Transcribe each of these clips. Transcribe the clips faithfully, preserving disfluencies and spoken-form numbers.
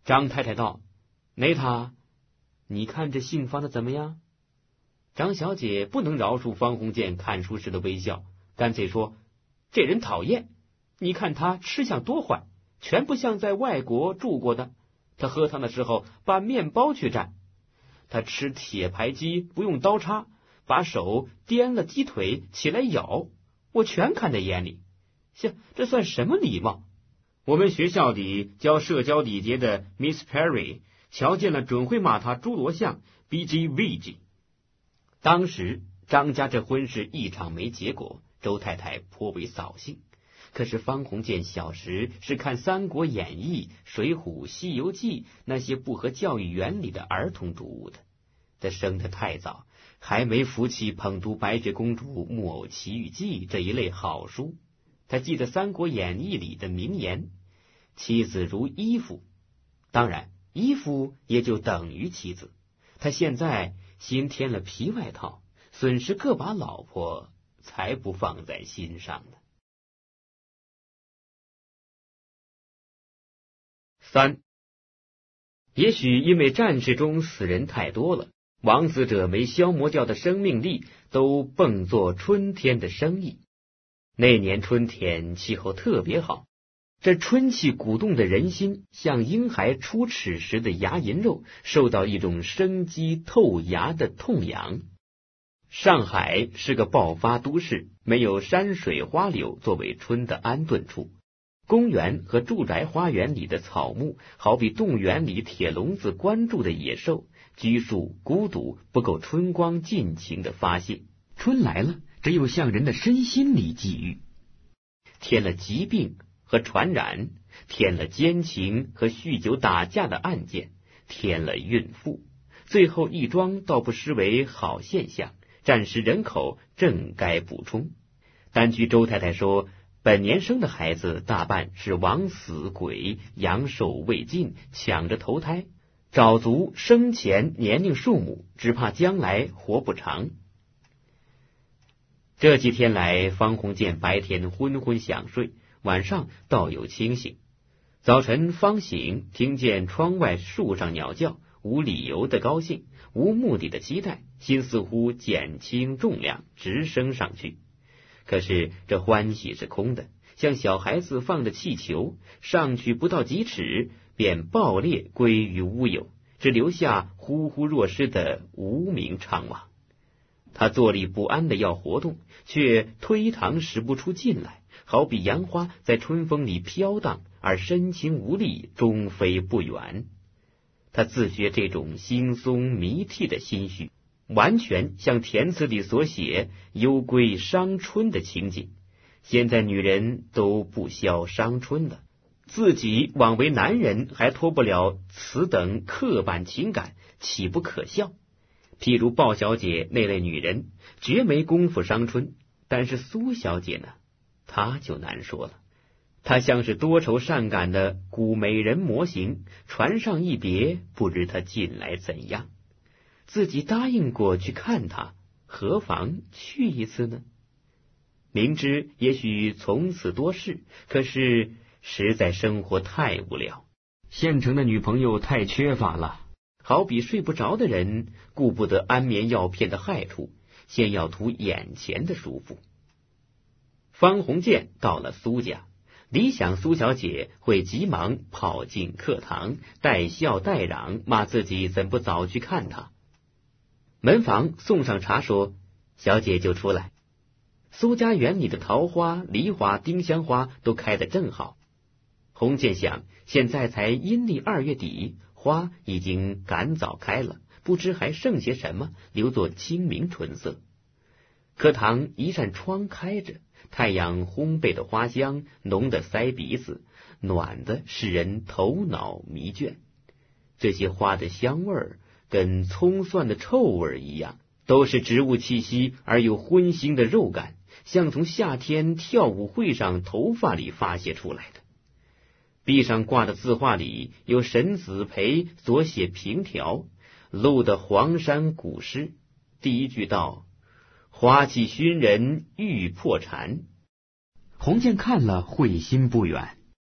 张太太道：内塔，你看这姓方的怎么样？张小姐不能饶恕方鸿渐看书时的微笑，干脆说：这人讨厌，你看他吃相多坏，全不像在外国住过的。他喝汤的时候把面包去蘸，他吃铁排鸡不用刀叉，把手掂了鸡腿起来咬，我全看在眼里。这这算什么礼貌？我们学校里教社交礼节的 Miss Perry 瞧见了准会骂他侏罗像 B G V G。 当时张家这婚事一场没结果，周太太颇为扫兴。可是方鸿渐小时是看《三国演义》《水浒》《西游记》那些不合教育原理的儿童读物的，他生得太早，还没福气捧读《白雪公主》《木偶奇遇记》这一类好书。他记得《三国演义》里的名言：妻子如衣服，当然衣服也就等于妻子。他现在新添了皮外套，损失个把老婆才不放在心上呢。三，也许因为战事中死人太多了，枉死者没消磨掉的生命力都蹦作春天的生意。那年春天气候特别好，这春气鼓动的人心，像婴孩出齿时的牙龈肉受到一种生机透牙的痛痒。上海是个爆发都市，没有山水花柳作为春的安顿处。公园和住宅花园里的草木，好比动物园里铁笼子关住的野兽，拘束孤独，不够春光尽情的发泄。春来了，只有向人的身心里寄予，添了疾病和传染，添了奸情和酗酒打架的案件，添了孕妇，最后一桩倒不失为好现象，战时人口正该补充。单据周太太说，本年生的孩子大半是枉死鬼，阳寿未尽，抢着投胎，找足生前年龄数目，只怕将来活不长。这几天来，方鸿渐白天昏昏想睡，晚上倒有清醒。早晨方醒，听见窗外树上鸟叫，无理由的高兴，无目的的期待，心似乎减轻重量，直升上去。可是这欢喜是空的，像小孩子放的气球，上去不到几尺，便爆裂归于乌有，只留下忽忽若失的无名怅惘。他坐立不安的要活动，却推搪使不出劲来，好比杨花在春风里飘荡，而身轻无力，终飞不远。他自觉这种惺忪迷涕的心绪，完全像填词里所写幽闺伤春的情景。现在女人都不消伤春了，自己枉为男人还脱不了此等刻板情感，岂不可笑？譬如鲍小姐那类女人，绝没功夫伤春，但是苏小姐呢，她就难说了。她像是多愁善感的古美人模型，船上一别，不知她近来怎样。自己答应过去看她，何妨去一次呢？明知也许从此多事，可是实在生活太无聊，现成的女朋友太缺乏了，好比睡不着的人，顾不得安眠药片的害处，先要图眼前的舒服。方鸿渐到了苏家，理想苏小姐会急忙跑进课堂，带笑带嚷，骂自己怎不早去看她。门房送上茶说：小姐就出来。苏家园里的桃花、梨花、丁香花都开得正好。鸿渐想，现在才阴历二月底，花已经赶早开了，不知还剩些什么，留作清明春色。课堂一扇窗开着，太阳烘焙的花香浓得塞鼻子，暖的使人头脑迷倦。这些花的香味儿跟葱蒜的臭味一样，都是植物气息而又荤腥的肉感，像从夏天跳舞会上头发里发泄出来的。壁上挂的字画里有沈子培所写评条，录的黄山古诗。第一句道：花气熏人欲破蝉。鸿渐看了会心不远，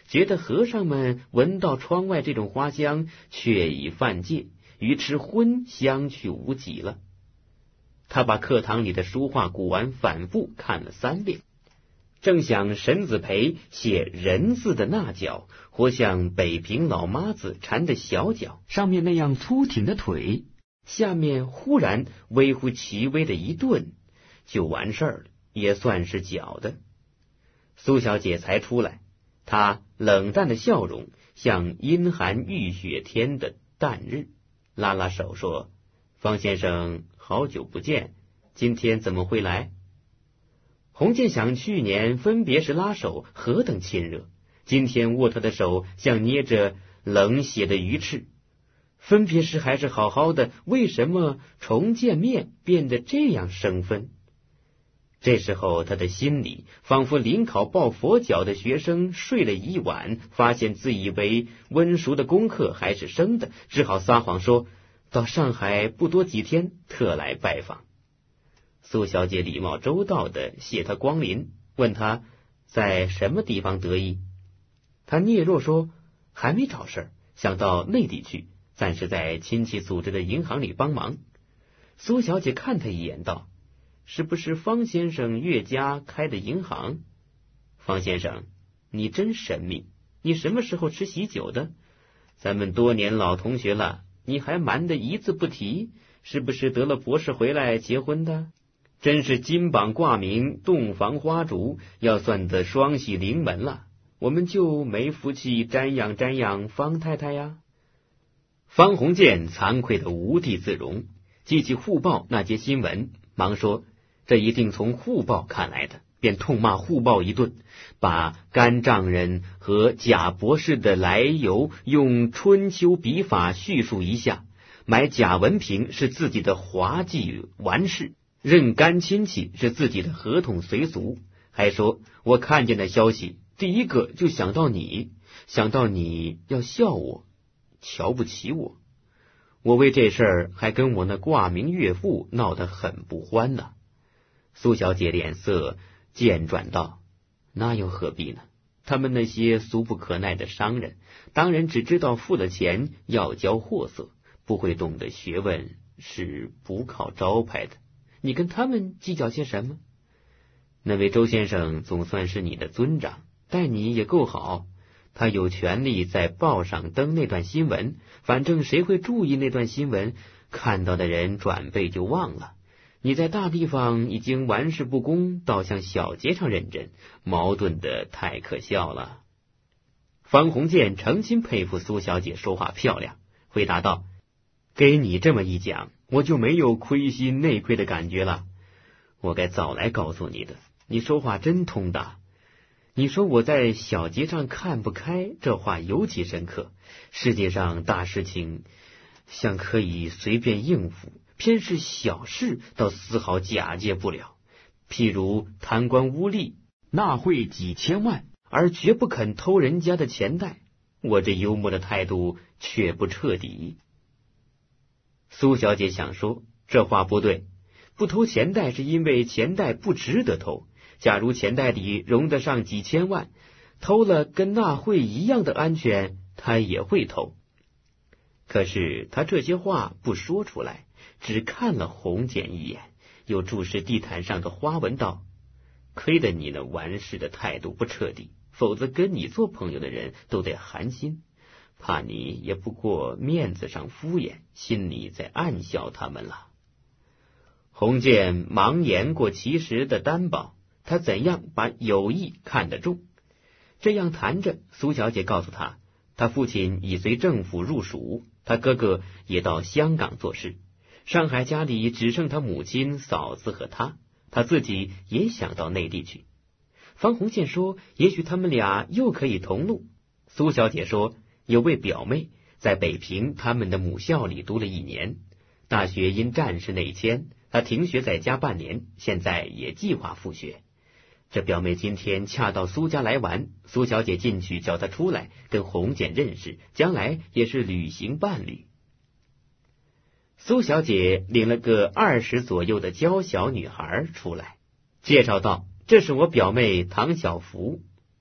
觉得和尚们闻到窗外这种花香，却已犯戒，与吃荤相去无几了。他把课堂里的书画古玩反复看了三遍，正想沈子培写人字的那角，或像北平老妈子缠的小脚上面那样粗挺的腿，下面忽然微乎其微的一顿，就完事儿了，也算是搅的。苏小姐才出来，她冷淡的笑容像阴寒欲雪天的淡日，拉拉手说：“方先生，好久不见，今天怎么会来？”洪建想去年分别时拉手何等亲热，今天握他的手像捏着冷血的鱼翅。分别时还是好好的，为什么重见面变得这样生分？这时候他的心里仿佛临考抱佛脚的学生睡了一晚，发现自以为温熟的功课还是生的，只好撒谎说到上海不多几天，特来拜访。苏小姐礼貌周到的谢他光临，问他在什么地方得意。他嗫嚅说还没找事儿，想到内地去，暂时在亲戚组织的银行里帮忙。苏小姐看他一眼道：“是不是方先生岳家开的银行？”方先生，你真神秘，你什么时候吃喜酒的？咱们多年老同学了，你还瞒得一字不提，是不是得了博士回来结婚的？真是金榜挂名，洞房花烛，要算得双喜临门了，我们就没福气瞻仰瞻仰方太太呀。方鸿渐惭愧的无地自容，记起沪报那节新闻，忙说这一定从沪报看来的，便痛骂沪报一顿，把干丈人和贾博士的来由用春秋笔法叙述一下，买贾文凭是自己的滑稽玩事，认干亲戚是自己的合同随俗，还说我看见的消息，第一个就想到你，想到你要笑我，瞧不起我。我为这事儿还跟我那挂名岳父闹得很不欢呢。苏小姐脸色渐转道：“那又何必呢？他们那些俗不可耐的商人，当然只知道付了钱要交货色，不会懂得学问是不靠招牌的。你跟他们计较些什么？那位周先生总算是你的尊长，待你也够好。他有权利在报上登那段新闻，反正谁会注意那段新闻？看到的人转背就忘了。你在大地方已经玩世不恭，倒向小节上认真，矛盾的太可笑了。”方鸿渐诚心佩服苏小姐说话漂亮，回答道：“给你这么一讲，我就没有亏心内亏的感觉了。我该早来告诉你的，你说话真通达。你说我在小节上看不开，这话尤其深刻。世界上大事情像可以随便应付，偏是小事倒丝毫假借不了。譬如贪官污吏，纳贿几千万，而绝不肯偷人家的钱袋，我这幽默的态度却不彻底。”苏小姐想说这话不对，不偷钱袋是因为钱袋不值得偷，假如钱袋里容得上几千万，偷了跟纳贿一样的安全，他也会偷。可是他这些话不说出来，只看了鸿渐一眼，又注视地毯上的花纹道：“亏得你那玩世的态度不彻底，否则跟你做朋友的人都得寒心，怕你也不过面子上敷衍，心里在暗笑他们了。”鸿渐忙言过其实的担保，他怎样把友谊看得重。这样谈着，苏小姐告诉他，他父亲已随政府入蜀，他哥哥也到香港做事，上海家里只剩他母亲、嫂子和他，他自己也想到内地去。方鸿渐说也许他们俩又可以同路。苏小姐说有位表妹在北平他们的母校里读了一年，大学因战事内迁，她停学在家半年，现在也计划复学。这表妹今天恰到苏家来玩，苏小姐进去叫她出来，跟鸿渐认识，将来也是旅行伴侣。苏小姐领了个二十左右的娇小女孩出来，介绍道：“这是我表妹唐小福。”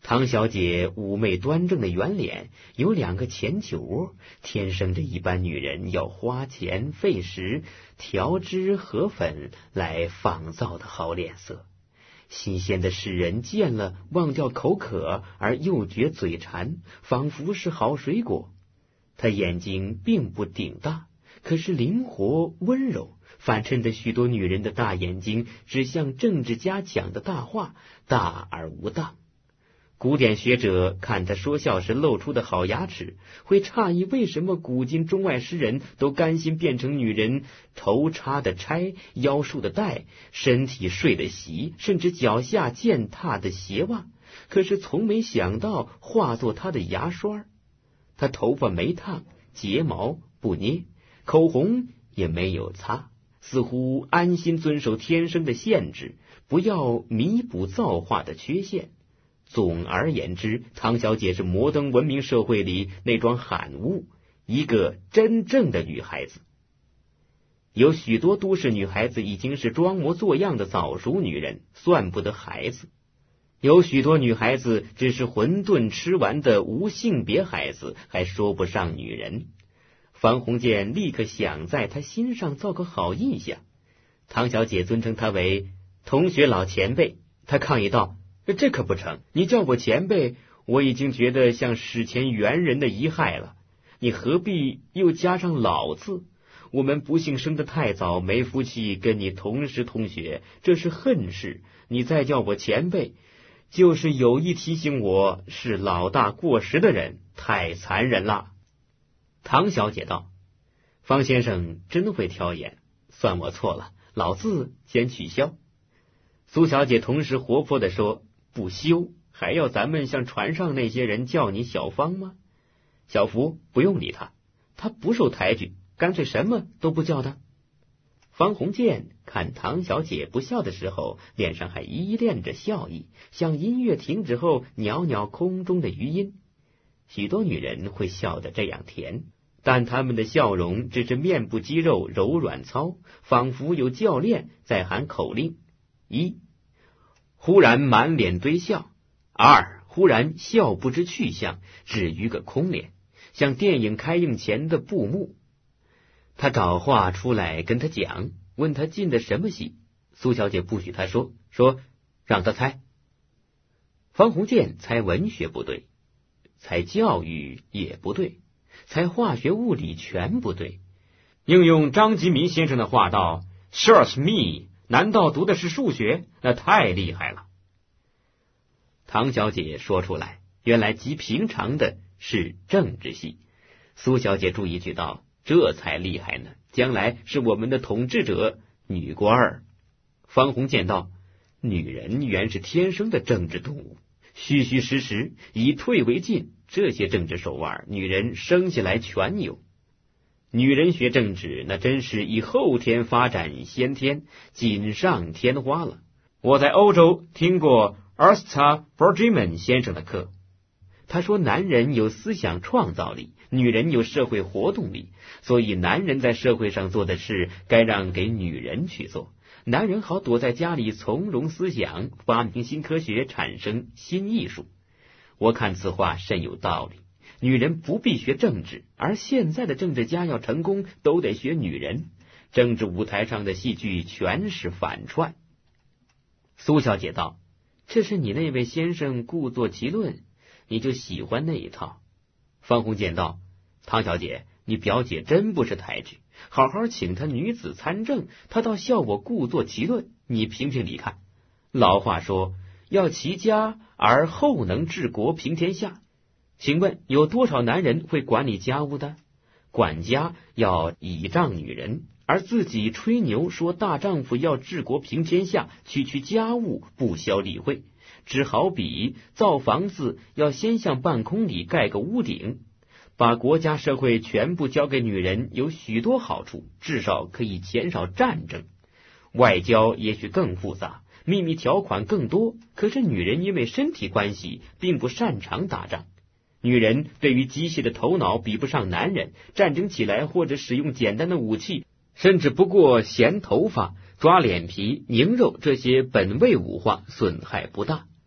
唐小姐妩媚端正的圆脸，有两个前酒窝，天生着一般女人要花钱费时调脂和粉来仿造的好脸色。新鲜的使人见了忘掉口渴，而又觉嘴馋，仿佛是好水果。她眼睛并不顶大，可是灵活温柔，反衬着许多女人的大眼睛只像政治家讲的大话，大而无当。古典学者看他说笑时露出的好牙齿，会诧异为什么古今中外诗人都甘心变成女人头插的钗、腰束的带、身体睡的席，甚至脚下践踏的鞋袜，可是从没想到化作他的牙刷。他头发没烫，睫毛不捏，口红也没有擦，似乎安心遵守天生的限制，不要弥补造化的缺陷。总而言之，唐小姐是摩登文明社会里那桩罕物，一个真正的女孩子。有许多都市女孩子已经是装模作样的早熟女人，算不得孩子；有许多女孩子只是馄饨吃完的无性别孩子，还说不上女人。方鸿渐立刻想在她心上造个好印象。唐小姐尊称他为同学老前辈，她抗议道：这可不成，你叫我前辈，我已经觉得像史前猿人的遗骸了，你何必又加上老字？我们不幸生得太早，没福气跟你同时同学，这是恨事。你再叫我前辈，就是有意提醒我是老大过时的人，太残忍了。唐小姐道：方先生真会挑眼，算我错了，老字先取消。苏小姐同时活泼地说：不休，还要咱们像船上那些人叫你小芳吗？小福不用理他，他不受抬举，干脆什么都不叫他。方鸿渐看唐小姐不笑的时候，脸上还依恋着笑意，像音乐停止后袅袅空中的余音。许多女人会笑得这样甜，但她们的笑容只是面部肌肉柔软糙，仿佛有教练在喊口令：一，忽然满脸堆笑；二，忽然笑不知去向，只余个空脸，像电影开映前的布幕。他找话出来跟他讲，问他进的什么戏。苏小姐不许他说，说让他猜。方鸿渐猜文学不对，猜教育也不对，猜化学物理全不对。应用张吉民先生的话道： Search me， 难道读的是数学？那太厉害了。唐小姐说出来，原来极平常的是政治系。苏小姐注意句道：这才厉害呢，将来是我们的统治者，女官儿。方鸿渐道：女人原是天生的政治动物，虚虚实实，以退为进，这些政治手腕，女人生下来全有。女人学政治，那真是以后天发展先天，锦上添花了。我在欧洲听过 Asta Bergman 先生的课，他说男人有思想创造力，女人有社会活动力，所以男人在社会上做的事该让给女人去做，男人好躲在家里从容思想，发明新科学，产生新艺术。我看此话甚有道理，女人不必学政治，而现在的政治家要成功都得学女人。政治舞台上的戏剧全是反串。苏小姐道：这是你那位先生故作其论，你就喜欢那一套。方鸿渐道：唐小姐，你表姐真不是抬举，好好请她女子参政，她倒笑我故作其论，你评评理看。老话说，要齐家而后能治国平天下，请问有多少男人会管理家务的？管家要倚仗女人，而自己吹牛说大丈夫要治国平天下，区区家务不消理会。只好比造房子要先向半空里盖个屋顶，把国家社会全部交给女人有许多好处，至少可以减少战争。外交也许更复杂，秘密条款更多，可是女人因为身体关系并不擅长打仗。女人对于机械的头脑比不上男人，战争起来或者使用简单的武器，甚至不过衔头发、抓脸皮、拧肉这些本位武化损害不大。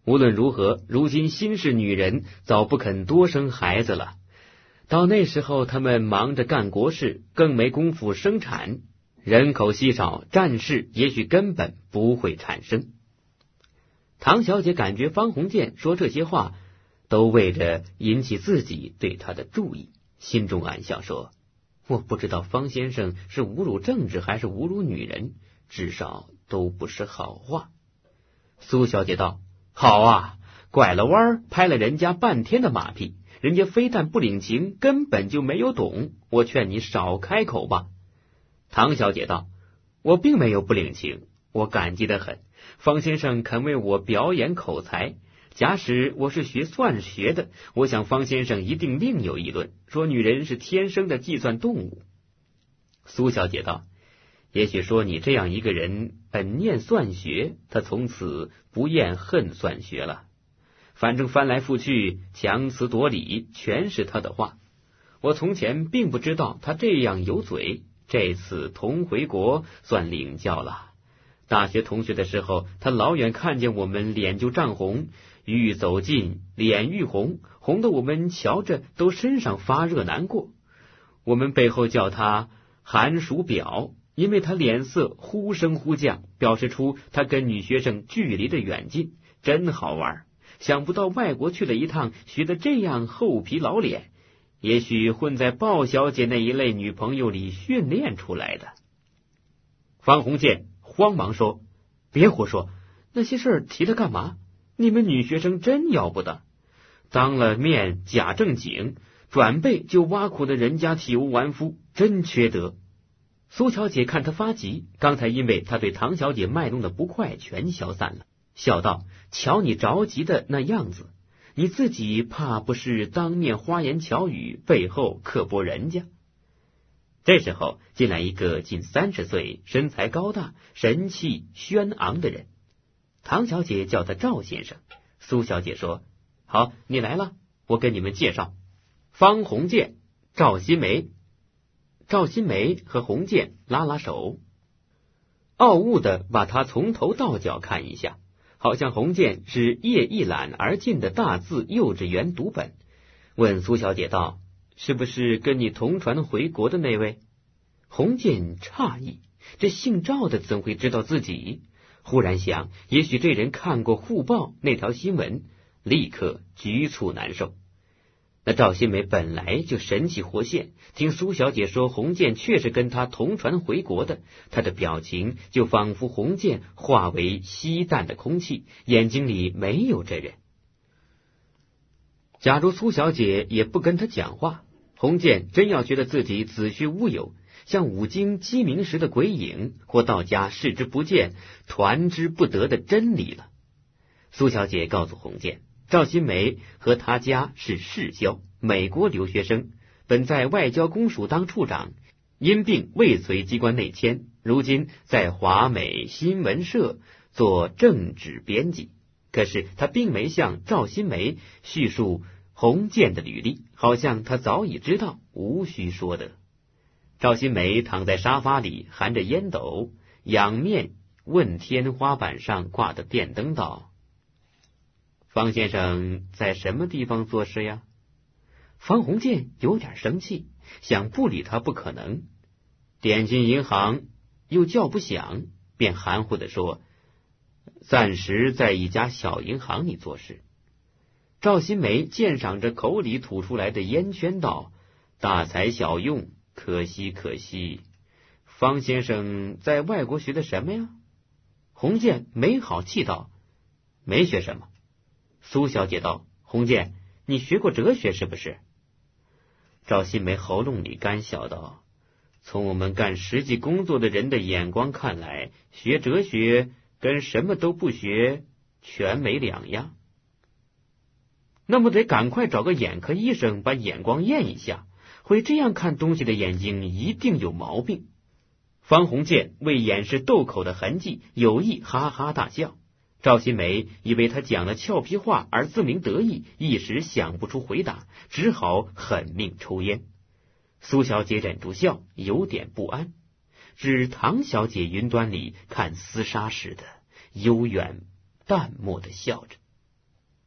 无论如何，如今新式女人早不肯多生孩子了。到那时候，他们忙着干国事，更没工夫生产，人口稀少，战事也许根本不会产生。唐小姐感觉方鸿渐说这些话都为着引起自己对他的注意，心中暗笑说，我不知道方先生是侮辱政治还是侮辱女人，至少都不是好话。苏小姐道，好啊，拐了弯拍了人家半天的马屁，人家非但不领情，根本就没有懂，我劝你少开口吧。唐小姐道，我并没有不领情，我感激得很，方先生肯为我表演口才，假使我是学算学的，我想方先生一定另有议论，说女人是天生的计算动物。苏小姐道，也许说你这样一个人本念算学，他从此不厌恨算学了。反正翻来覆去，强词夺理，全是他的话。我从前并不知道他这样有嘴，这次同回国算领教了。大学同学的时候，他老远看见我们脸就涨红，愈走近脸愈红，红得我们瞧着都身上发热难过。我们背后叫他寒暑表，因为他脸色忽升忽降，表示出他跟女学生距离的远近，真好玩。想不到外国去了一趟，学得这样厚皮老脸，也许混在鲍小姐那一类女朋友里训练出来的。方鸿渐慌忙说，别胡说，那些事儿提它干嘛？你们女学生真要不得，当了面假正经，转背就挖苦的人家体无完肤，真缺德。苏小姐看他发急，刚才因为他对唐小姐卖弄的不快全消散了，笑道，瞧你着急的那样子，你自己怕不是当面花言巧语，背后刻薄人家。这时候进来一个近三十岁，身材高大，神气轩昂的人。唐小姐叫他赵先生。苏小姐说，好，你来了，我跟你们介绍，方鸿渐、赵新梅。赵新梅和鸿渐拉拉手，傲物的把他从头到脚看一下，好像鸿渐是夜一览而尽的大字幼稚园读本。问苏小姐道，是不是跟你同船回国的那位？鸿渐诧异，这姓赵的怎会知道自己？忽然想，也许这人看过沪报那条新闻，立刻局促难受。那赵新梅本来就神气活现，听苏小姐说鸿渐确实跟她同船回国的，她的表情就仿佛鸿渐化为稀淡的空气，眼睛里没有这人。假如苏小姐也不跟他讲话，鸿渐真要觉得自己子虚乌有，像五更鸡鸣时的鬼影，或道家视之不见团之不得的真理了。苏小姐告诉鸿渐，赵新梅和他家是世交，美国留学生，本在外交公署当处长，因病未随机关内迁，如今在华美新闻社做政治编辑。可是他并没向赵新梅叙述鸿渐的履历，好像他早已知道，无需说的。赵新梅躺在沙发里，含着烟斗，仰面问天花板上挂的电灯道，方先生在什么地方做事呀？方鸿渐有点生气，想不理他不可能。点进银行又叫不响，便含糊地说，暂时在一家小银行里做事。赵新梅鉴赏着口里吐出来的烟圈道，大材小用，可惜可惜。方先生在外国学的什么呀？鸿渐没好气道，没学什么。苏小姐道，鸿渐，你学过哲学是不是？赵新梅喉咙里干笑道，从我们干实际工作的人的眼光看来，学哲学跟什么都不学全没两样。那么得赶快找个眼科医生把眼光验一下，会这样看东西的眼睛一定有毛病。方鸿渐为掩饰斗口的痕迹，有意哈哈大笑。赵新梅以为他讲了俏皮话而自鸣得意，一时想不出回答，只好狠命抽烟。苏小姐忍住笑，有点不安，只唐小姐云端里看厮杀似的，悠远淡漠的笑着。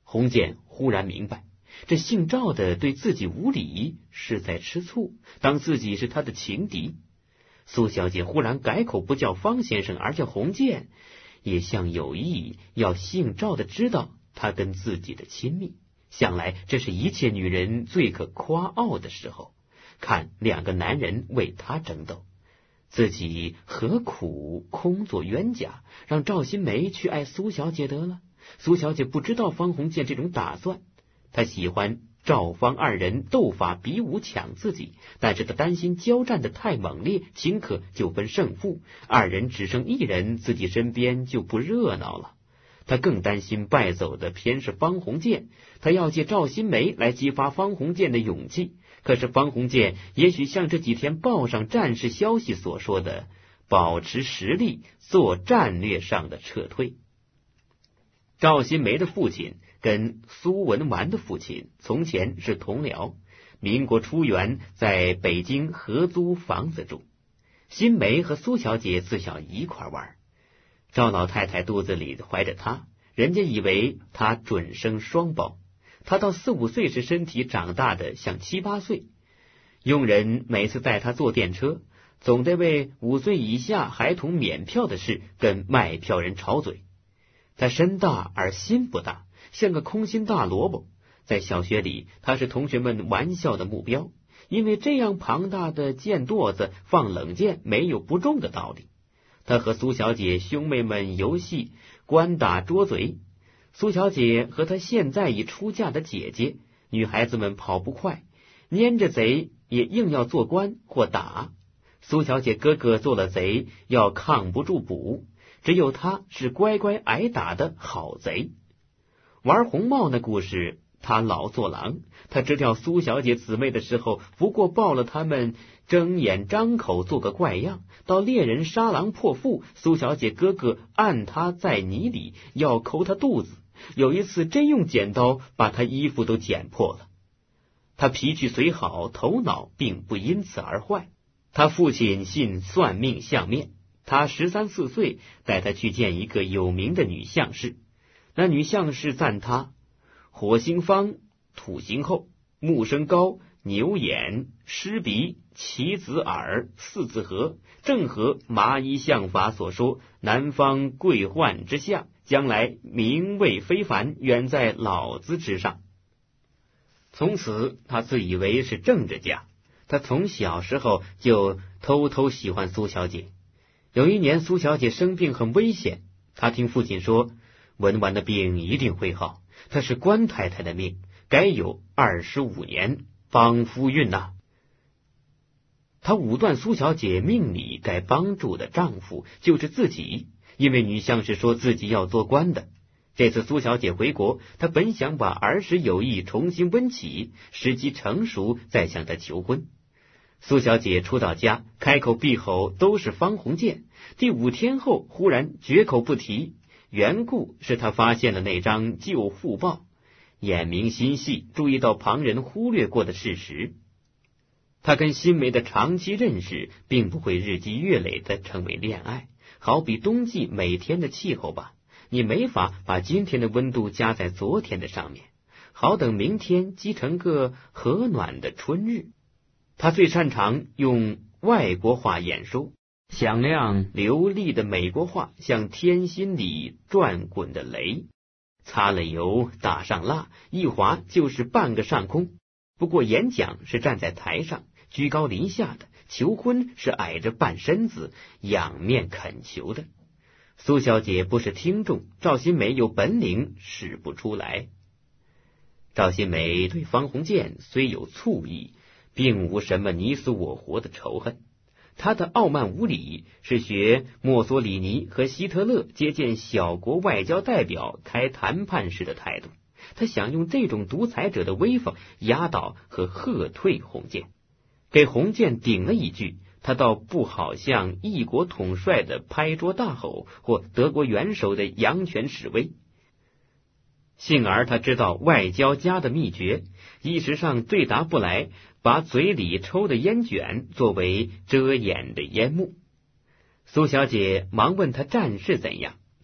洪建忽然明白，这姓赵的对自己无礼，是在吃醋，当自己是他的情敌。苏小姐忽然改口不叫方先生，而叫洪建，也像有意要姓赵的知道他跟自己的亲密。想来这是一切女人最可夸傲的时候，看两个男人为他争斗，自己何苦空做冤家，让赵新梅去爱苏小姐得了。苏小姐不知道方鸿渐这种打算，她喜欢赵方二人斗法比武抢自己，但是她担心交战的太猛烈，顷刻就分胜负，二人只剩一人，自己身边就不热闹了。他更担心败走的偏是方鸿渐，他要借赵新梅来激发方鸿渐的勇气。可是方鸿渐也许像这几天报上战事消息所说的，保持实力，做战略上的撤退。赵新梅的父亲跟苏文纨的父亲从前是同僚，民国初元在北京合租房子住。新梅和苏小姐自小一块玩，赵老太太肚子里怀着她，人家以为她准生双胞。她到四五岁时身体长大的像七八岁，佣人每次带她坐电车，总得为五岁以下孩童免票的事跟卖票人吵嘴。她身大而心不大，像个空心大萝卜。在小学里，她是同学们玩笑的目标，因为这样庞大的箭垛子放冷箭没有不中的道理。他和苏小姐兄妹们游戏关打捉贼，苏小姐和她现在已出嫁的姐姐，女孩子们跑不快，粘着贼也硬要做关或打。苏小姐哥哥做了贼要抗不住捕，只有她是乖乖挨打的好贼。玩红帽那故事，他老做郎，他知道苏小姐姊妹的时候，不过抱了他们睁眼张口做个怪样，到猎人杀狼破腹，苏小姐哥哥按他在泥里要抠他肚子，有一次真用剪刀把他衣服都剪破了。他脾气虽好，头脑并不因此而坏。他父亲信算命相面，他十三四岁带他去见一个有名的女相士，那女相士赞他火星方，土星厚，木生高，牛眼，狮鼻，棋子耳，四字合，正合麻衣相法所说南方贵宦之相，将来名位非凡，远在老子之上。从此他自以为是政治家，他从小时候就偷偷喜欢苏小姐。有一年苏小姐生病很危险，他听父亲说文纨的病一定会好，她是官太太的命，该有二十五年方夫运呐、啊。他武断苏小姐命里该帮助的丈夫就是自己，因为女相士说自己要做官的。这次苏小姐回国，她本想把儿时友谊重新温起，时机成熟再向她求婚。苏小姐初到家，开口闭口都是方鸿渐，第五天后忽然绝口不提，缘故是她发现了那张旧讣报，眼明心细，注意到旁人忽略过的事实。他跟新梅的长期认识，并不会日积月累的成为恋爱，好比冬季每天的气候吧，你没法把今天的温度加在昨天的上面，好等明天积成个和暖的春日。他最擅长用外国话演说，响亮流利的美国话像天心里转滚的雷，擦了油打上蜡，一划就是半个上空。不过演讲是站在台上，居高临下的，求婚是矮着半身子仰面恳求的。苏小姐不是听众，赵新梅有本领使不出来。赵新梅对方鸿渐虽有醋意，并无什么你死我活的仇恨。他的傲慢无礼是学墨索里尼和希特勒接见小国外交代表开谈判时的态度，他想用这种独裁者的威风压倒和喝退鸿渐。给鸿渐顶了一句，他倒不好像一国统帅的拍桌大吼，或德国元首的扬拳示威。幸而他知道外交家的秘诀，一时上对答不来，把嘴里抽的烟卷作为遮掩的烟幕。苏小姐忙问他战事怎样，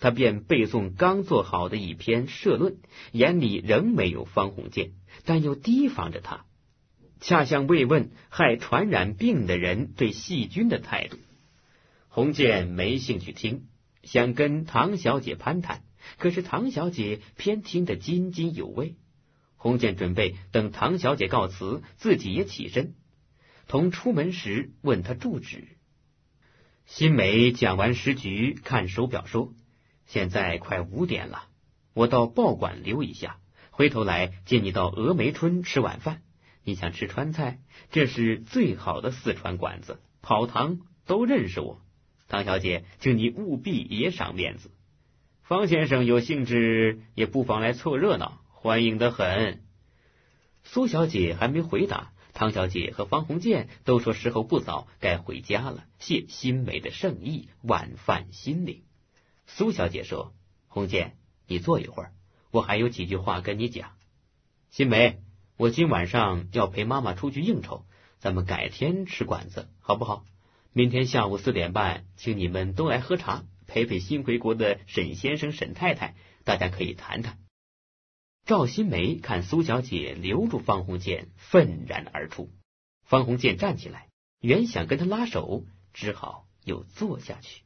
他便背诵刚做好的一篇社论，眼里仍没有方鸿渐，但又提防着他，恰像慰问害传染病的人对细菌的态度。鸿渐没兴趣听，想跟唐小姐攀谈，可是唐小姐偏听得津津有味。鸿渐准备等唐小姐告辞，自己也起身，同出门时问他住址。新梅讲完时局，看手表说：“现在快五点了，我到报馆留一下，回头来接你到峨眉春吃晚饭。你想吃川菜，这是最好的四川馆子，跑堂都认识我。唐小姐，请你务必也赏面子。方先生有兴致，也不妨来凑热闹，欢迎得很。”苏小姐还没回答，唐小姐和方鸿渐都说时候不早，该回家了，谢新梅的盛意，晚饭心领。苏小姐说：“鸿渐，你坐一会儿，我还有几句话跟你讲。新梅，我今晚上要陪妈妈出去应酬，咱们改天吃馆子好不好？明天下午四点半，请你们都来喝茶，陪陪新回国的沈先生沈太太，大家可以谈谈。”赵新梅看苏小姐留住方鸿渐，愤然而出。方鸿渐站起来，原想跟他拉手，只好又坐下去。